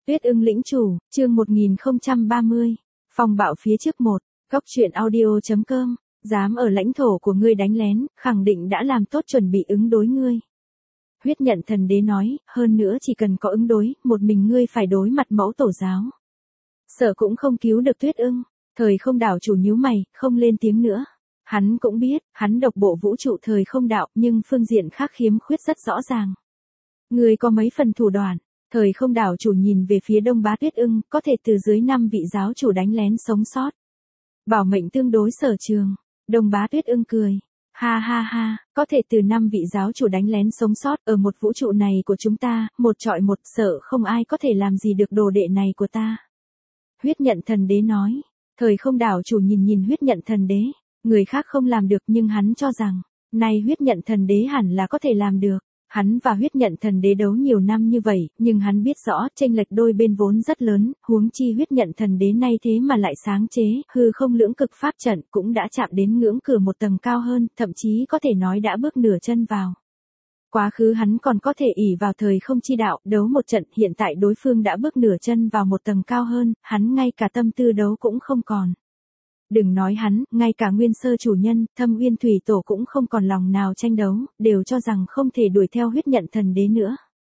Tuyết ưng lĩnh chủ, chương 1030. Phong bạo phía trước 1. Góc truyện audio.com. Dám ở lãnh thổ của ngươi đánh lén, khẳng định đã làm tốt chuẩn bị ứng đối ngươi. Huyết nhận thần đế nói, hơn nữa chỉ cần có ứng đối, một mình ngươi phải đối mặt mẫu tổ giáo. Sợ cũng không cứu được Tuyết ưng. Thời không đảo chủ nhíu mày, không lên tiếng nữa. Hắn cũng biết, hắn độc bộ vũ trụ thời không đạo, nhưng phương diện khác khiếm khuyết rất rõ ràng. Ngươi có mấy phần thủ đoạn. Thời không đảo chủ nhìn về phía Đông Bá Tuyết ưng, có thể từ dưới 5 vị giáo chủ đánh lén sống sót. Bảo mệnh tương đối sở trường. Đông Bá Tuyết ưng cười. Ha ha ha, có thể từ 5 vị giáo chủ đánh lén sống sót ở một vũ trụ này của chúng ta, một trọi một, sợ không ai có thể làm gì được đồ đệ này của ta. Huyết nhận thần đế nói. Thời không đảo chủ nhìn huyết nhận thần đế. Người khác không làm được nhưng hắn cho rằng, nay huyết nhận thần đế hẳn là có thể làm được. Hắn và huyết nhận thần đế đấu nhiều năm như vậy, nhưng hắn biết rõ chênh lệch đôi bên vốn rất lớn, huống chi huyết nhận thần đế nay thế mà lại sáng chế, hư không lưỡng cực pháp trận cũng đã chạm đến ngưỡng cửa một tầng cao hơn, thậm chí có thể nói đã bước nửa chân vào. Quá khứ hắn còn có thể ỷ vào thời không chi đạo, đấu một trận, hiện tại đối phương đã bước nửa chân vào một tầng cao hơn, hắn ngay cả tâm tư đấu cũng không còn. Đừng nói hắn, ngay cả nguyên sơ chủ nhân, Thâm Uyên Thủy Tổ cũng không còn lòng nào tranh đấu, đều cho rằng không thể đuổi theo huyết nhận thần đế nữa.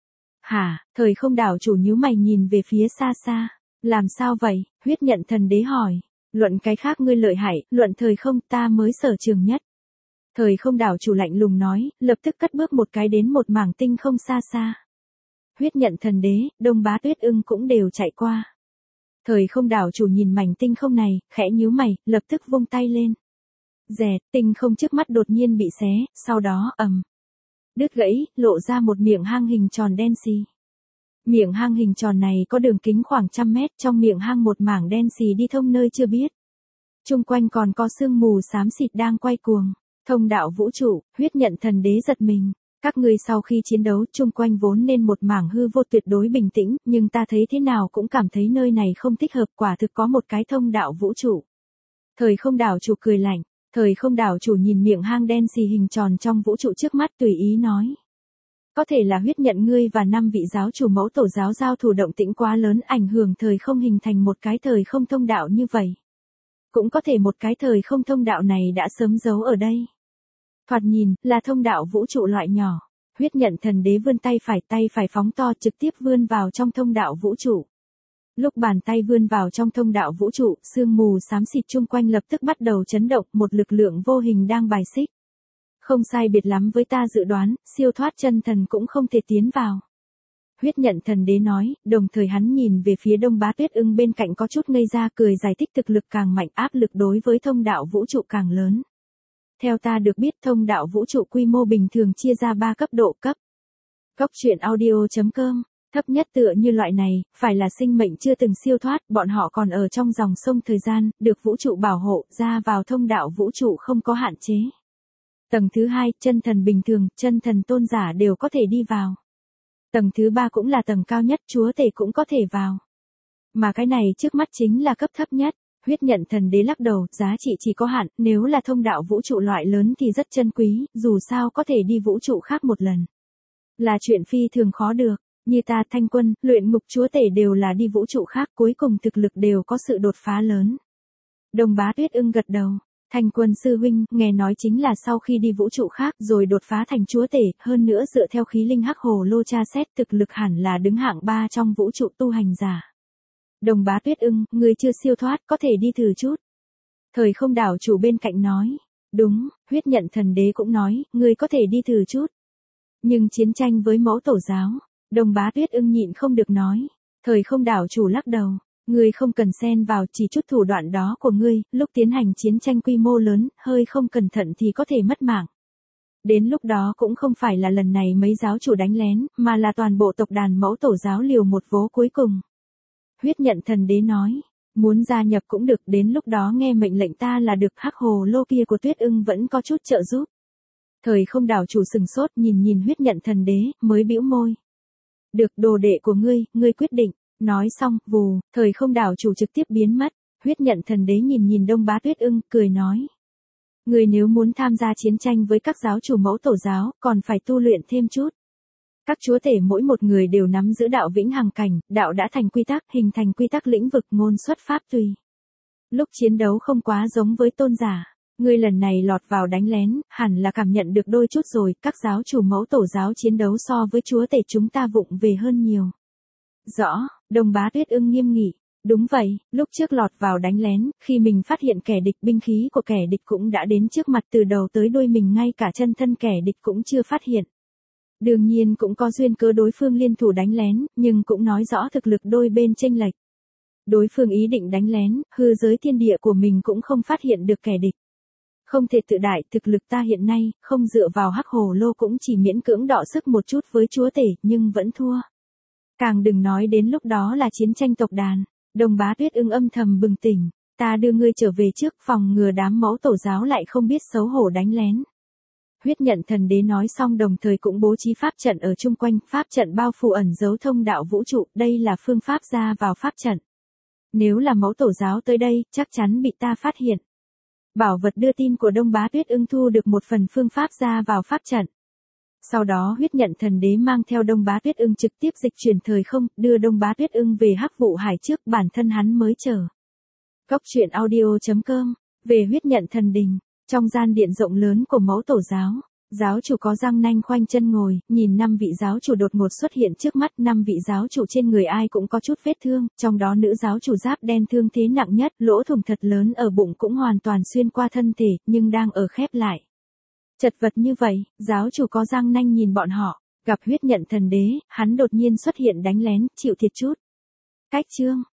Hả, thời không đảo chủ nhíu mày nhìn về phía xa xa. Làm sao vậy, huyết nhận thần đế hỏi. Luận cái khác ngươi lợi hại, luận thời không ta mới sở trường nhất. Thời không đảo chủ lạnh lùng nói, lập tức cất bước một cái đến một mảng tinh không xa xa. Huyết nhận thần đế, Đông Bá Tuyết ưng cũng đều chạy qua. Thời không đảo chủ nhìn mảnh tinh không này, khẽ nhíu mày, lập tức vung tay lên. Dẹt, tinh không trước mắt đột nhiên bị xé, sau đó, đứt gãy, lộ ra một miệng hang hình tròn đen xì. Miệng hang hình tròn này có đường kính khoảng 100 mét, trong miệng hang một mảng đen xì đi thông nơi chưa biết. Trung quanh còn có sương mù xám xịt đang quay cuồng. Thông đạo vũ trụ, huyết nhận thần đế giật mình. Các ngươi sau khi chiến đấu, chung quanh vốn nên một mảng hư vô tuyệt đối bình tĩnh, nhưng ta thấy thế nào cũng cảm thấy nơi này không thích hợp, quả thực có một cái thông đạo vũ trụ. Thời không đảo chủ cười lạnh, thời không đảo chủ nhìn miệng hang đen xì hình tròn trong vũ trụ trước mắt tùy ý nói. Có thể là huyết nhận ngươi và 5 vị giáo chủ mẫu tổ giáo giao thủ động tĩnh quá lớn ảnh hưởng thời không hình thành một cái thời không thông đạo như vậy. Cũng có thể một cái thời không thông đạo này đã sớm giấu ở đây. Thoạt nhìn, là thông đạo vũ trụ loại nhỏ. Huyết nhận thần đế vươn tay phải phóng to trực tiếp vươn vào trong thông đạo vũ trụ. Lúc bàn tay vươn vào trong thông đạo vũ trụ, sương mù xám xịt chung quanh lập tức bắt đầu chấn động, một lực lượng vô hình đang bài xích. Không sai biệt lắm với ta dự đoán, siêu thoát chân thần cũng không thể tiến vào. Huyết nhận thần đế nói, đồng thời hắn nhìn về phía Đông Bá Tuyết ưng bên cạnh có chút ngây ra cười giải thích thực lực càng mạnh áp lực đối với thông đạo vũ trụ càng lớn. Theo ta được biết thông đạo vũ trụ quy mô bình thường chia ra 3 cấp độ cấp. Góc truyện audio.com, thấp nhất tựa như loại này, phải là sinh mệnh chưa từng siêu thoát, bọn họ còn ở trong dòng sông thời gian, được vũ trụ bảo hộ, ra vào thông đạo vũ trụ không có hạn chế. Tầng thứ 2, chân thần bình thường, chân thần tôn giả đều có thể đi vào. Tầng thứ 3 cũng là tầng cao nhất, chúa tể cũng có thể vào. Mà cái này trước mắt chính là cấp thấp nhất. Huyết nhận thần đế lắc đầu, giá trị chỉ có hạn, nếu là thông đạo vũ trụ loại lớn thì rất chân quý, dù sao có thể đi vũ trụ khác một lần. Là chuyện phi thường khó được, như ta Thanh Quân, luyện ngục chúa tể đều là đi vũ trụ khác, cuối cùng thực lực đều có sự đột phá lớn. Đông Bá Tuyết ưng gật đầu, Thanh Quân sư huynh, nghe nói chính là sau khi đi vũ trụ khác rồi đột phá thành chúa tể, hơn nữa dựa theo khí linh hắc hồ lô tra xét thực lực hẳn là đứng hạng 3 trong vũ trụ tu hành giả. Đông Bá Tuyết ưng, ngươi chưa siêu thoát, có thể đi thử chút. Thời không đảo chủ bên cạnh nói. Đúng, huyết nhận thần đế cũng nói, ngươi có thể đi thử chút. Nhưng chiến tranh với mẫu tổ giáo, Đông Bá Tuyết ưng nhịn không được nói. Thời không đảo chủ lắc đầu, ngươi không cần xen vào chỉ chút thủ đoạn đó của ngươi, lúc tiến hành chiến tranh quy mô lớn, hơi không cẩn thận thì có thể mất mạng. Đến lúc đó cũng không phải là lần này mấy giáo chủ đánh lén, mà là toàn bộ tộc đàn mẫu tổ giáo liều một vố cuối cùng. Huyết nhận thần đế nói, muốn gia nhập cũng được, đến lúc đó nghe mệnh lệnh ta là được, hắc hồ lô kia của Tuyết ưng vẫn có chút trợ giúp. Thời không đảo chủ sừng sốt nhìn huyết nhận thần đế, mới bĩu môi. Được, đồ đệ của ngươi quyết định. Nói xong, vù, thời không đảo chủ trực tiếp biến mất. Huyết nhận thần đế nhìn Đông Bá Tuyết ưng, cười nói. Ngươi nếu muốn tham gia chiến tranh với các giáo chủ mẫu tổ giáo, còn phải tu luyện thêm chút. Các chúa tể mỗi một người đều nắm giữ đạo vĩnh hằng cảnh, đạo đã thành quy tắc, hình thành quy tắc lĩnh vực ngôn xuất pháp tùy. Lúc chiến đấu không quá giống với tôn giả. Ngươi lần này lọt vào đánh lén, hẳn là cảm nhận được đôi chút rồi, các giáo chủ mẫu tổ giáo chiến đấu so với chúa tể chúng ta vụng về hơn nhiều. Rõ, Đông Bá Tuyết Ưng nghiêm nghị. Đúng vậy, lúc trước lọt vào đánh lén, khi mình phát hiện kẻ địch binh khí của kẻ địch cũng đã đến trước mặt từ đầu tới đuôi mình ngay cả chân thân kẻ địch cũng chưa phát hiện. Đương nhiên cũng có duyên cớ đối phương liên thủ đánh lén, nhưng cũng nói rõ thực lực đôi bên chênh lệch. Đối phương ý định đánh lén, hư giới thiên địa của mình cũng không phát hiện được kẻ địch. Không thể tự đại, thực lực ta hiện nay, không dựa vào hắc hồ lô cũng chỉ miễn cưỡng đọ sức một chút với chúa tể, nhưng vẫn thua. Càng đừng nói đến lúc đó là chiến tranh tộc đàn. Đông Bá Tuyết Ưng âm thầm bừng tỉnh, ta đưa ngươi trở về trước phòng ngừa đám mẫu tổ giáo lại không biết xấu hổ đánh lén. Huyết Nhận Thần Đế nói xong đồng thời cũng bố trí pháp trận ở chung quanh, pháp trận bao phủ ẩn giấu thông đạo vũ trụ, đây là phương pháp ra vào pháp trận. Nếu là mẫu tổ giáo tới đây, chắc chắn bị ta phát hiện. Bảo vật đưa tin của Đông Bá Tuyết Ưng thu được một phần phương pháp ra vào pháp trận. Sau đó Huyết Nhận Thần Đế mang theo Đông Bá Tuyết Ưng trực tiếp dịch chuyển thời không, đưa Đông Bá Tuyết Ưng về Hắc Vụ Hải trước bản thân hắn mới chờ. Cốc truyện audio.com, về Huyết Nhận Thần Đình, trong gian điện rộng lớn của mẫu tổ giáo. Giáo chủ có răng nanh khoanh chân ngồi, nhìn 5 vị giáo chủ đột ngột xuất hiện trước mắt, 5 vị giáo chủ trên người ai cũng có chút vết thương, trong đó nữ giáo chủ giáp đen thương thế nặng nhất, lỗ thủng thật lớn ở bụng cũng hoàn toàn xuyên qua thân thể, nhưng đang ở khép lại. Chật vật như vậy, giáo chủ có răng nanh nhìn bọn họ, gặp Huyết Nhận Thần Đế, hắn đột nhiên xuất hiện đánh lén, chịu thiệt chút. Cách chương